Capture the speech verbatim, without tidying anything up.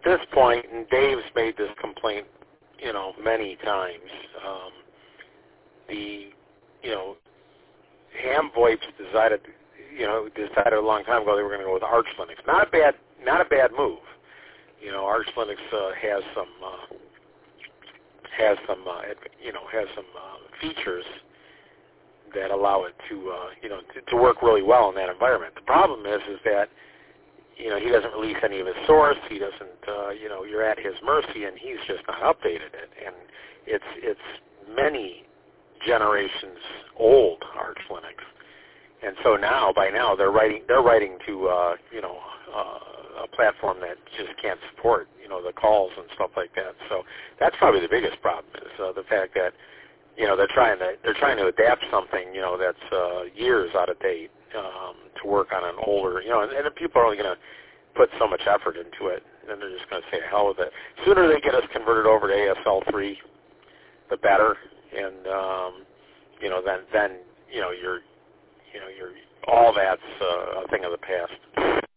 this point, and Dave's made this complaint, you know, many times. Um, the, you know, Ham VoIPs decided, you know, decided a long time ago they were going to go with Arch Linux. Not a bad, not a bad move. You know, Arch Linux uh, has some, uh, has some, uh, you know, has some uh, features that allow it to, uh, you know, to, to work really well in that environment. The problem is, is that, you know, he doesn't release any of his source. He doesn't, uh, you know, you're at his mercy, and he's just not updated it. And it's it's many generations old, Arch Linux. And so now, by now, they're writing they're writing to, uh, you know, uh, a platform that just can't support, you know, the calls and stuff like that. So that's probably the biggest problem is uh, the fact that, you know, they're trying to they're trying to adapt something, you know, that's uh, years out of date um, to work on an older, you know, and, and people are only going to put so much effort into it, and they're just going to say hell with it. Sooner they get us converted over to A S L three, the better, and um, you know, then then you know you're you know you're all that's uh, a thing of the past.